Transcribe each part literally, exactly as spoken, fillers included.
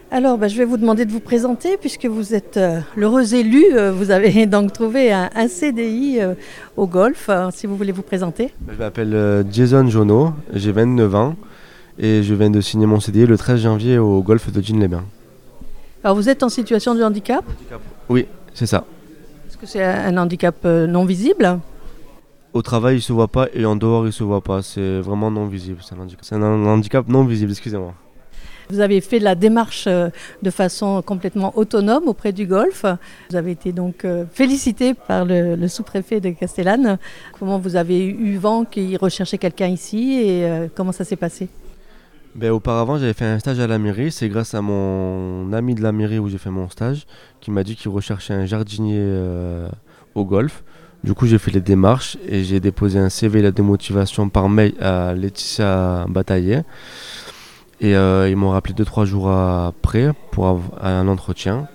Alors, bah, je vais vous demander de vous présenter puisque vous êtes euh, l'heureux élu. Euh, vous avez donc trouvé un, un C D I euh, au golf. Alors, si vous voulez vous présenter. Je m'appelle euh, Jason Jono, j'ai vingt-neuf ans et je viens de signer mon C D I le treize janvier au golf de Digne-les-Bains. Alors, vous êtes en situation de handicap. Oui, c'est ça. Est-ce que c'est un handicap euh, non visible? Au travail, il ne se voit pas et en dehors, il ne se voit pas. C'est vraiment non visible. C'est un handicap, c'est un handicap non visible, excusez-moi. Vous avez fait la démarche euh, de façon complètement autonome auprès du golf. Vous avez été donc euh, félicité par le, le sous-préfet de Castellane. Comment vous avez eu vent qu'il recherchait quelqu'un ici et euh, comment ça s'est passé? Ben, auparavant, j'avais fait un stage à la mairie. C'est grâce à mon ami de la mairie où j'ai fait mon stage qui m'a dit qu'il recherchait un jardinier euh, au golf. Du coup, j'ai fait les démarches et j'ai déposé un C V et lettre de motivation par mail à Laetitia Bataillé. Et euh, ils m'ont rappelé deux trois jours après pour avoir un entretien.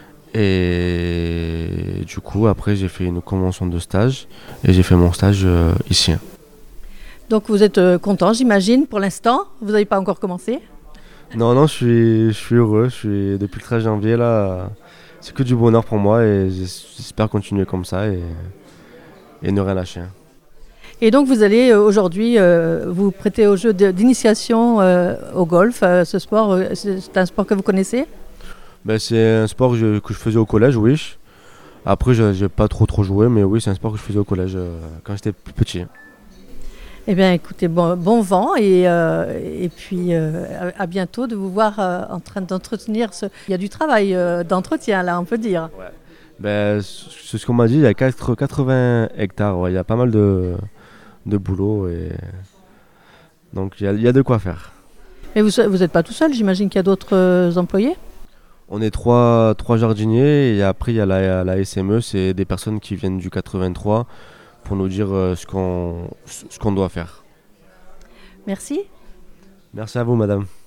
Et du coup, après, j'ai fait une convention de stage et j'ai fait mon stage euh, ici. Donc vous êtes euh, content, j'imagine, pour l'instant. Vous n'avez pas encore commencé. Non, non, je suis, je suis heureux. Je suis, depuis le treize janvier, là, c'est que du bonheur pour moi et j'espère continuer comme ça et, et ne rien lâcher. Et donc vous allez euh, aujourd'hui euh, vous prêter au jeu de- d'initiation euh, au golf. Euh, ce sport, euh, c'est c'est un sport que vous connaissez? Ben, c'est un sport que je, que je faisais au collège, oui. Après, je n'ai pas trop trop joué, mais oui, c'est un sport que je faisais au collège euh, quand j'étais plus petit. Eh bien écoutez, bon, bon vent et, euh, et puis euh, à, à bientôt de vous voir euh, en train d'entretenir ce... Il y a du travail euh, d'entretien là, on peut dire. Ben, c'est ce qu'on m'a dit, il y a quatre- quatre-vingts hectares, ouais, il y a pas mal de, de boulot, et donc il y a, il y a de quoi faire. Mais vous vous n'êtes pas tout seul, j'imagine qu'il y a d'autres euh, employés. On est trois, trois jardiniers et après il y a la, la S M E, c'est des personnes qui viennent du quatre-vingt-trois pour nous dire euh, ce qu'on, ce qu'on doit faire. Merci. Merci à vous, madame.